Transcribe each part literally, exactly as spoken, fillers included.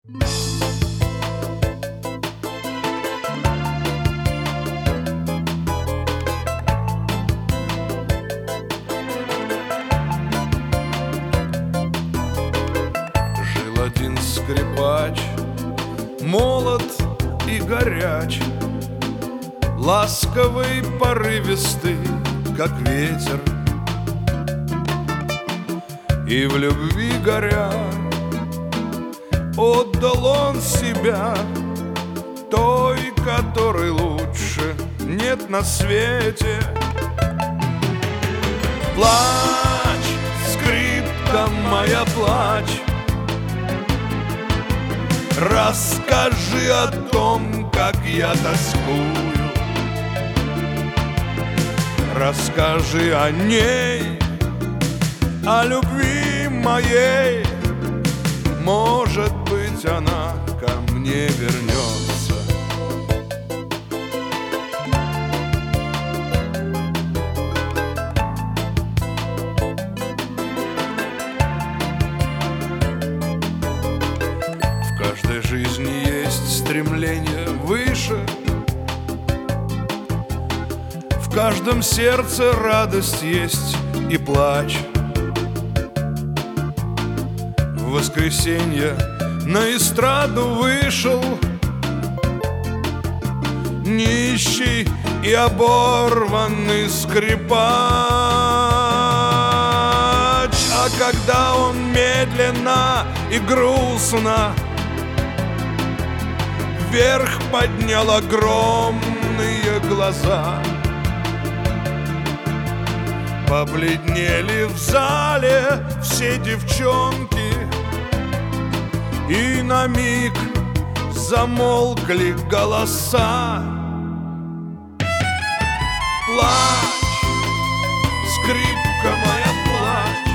Жил один скрипач, молод и горяч, ласковый, порывистый, как ветер. И в любви горя отдал он себя той, которой лучше нет на свете. Плачь, скрипка моя, плачь, расскажи о том, как я тоскую. Расскажи о ней, о любви моей. Может быть, она ко мне вернется. В каждой жизни есть стремление выше, в каждом сердце радость есть и плач. В воскресенье на эстраду вышел нищий и оборванный скрипач. А когда он медленно и грустно вверх поднял огромные глаза, побледнели в зале все девчонки, и на миг замолкли голоса. Плачь, скрипка моя, плачь.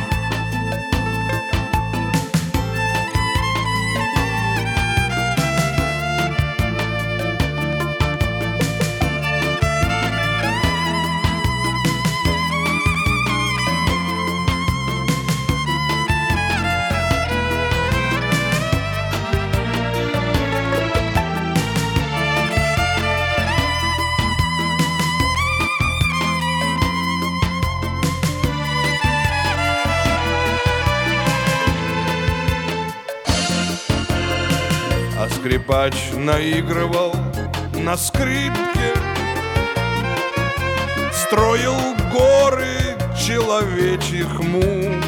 А скрипач наигрывал на скрипке, строил горы человечьих мук,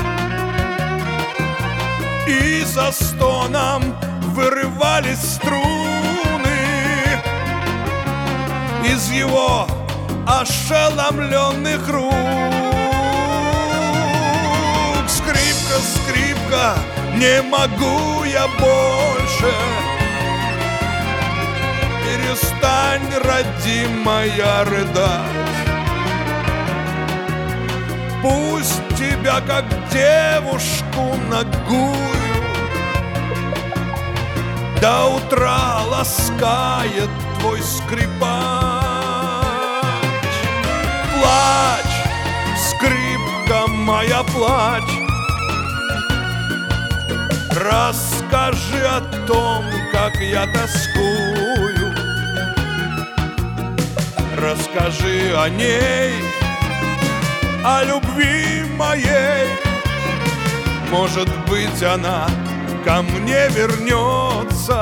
и за стоном вырывались струны из его ошеломленных рук. Скрипка, скрипка, не могу я больше. Перестань, родимая, рыдать. Пусть тебя, как девушку нагую, до утра ласкает твой скрипач. Плачь, скрипка моя, плачь. Расскажи о том, как я тоскую. Расскажи о ней, о любви моей. Может быть, она ко мне вернется.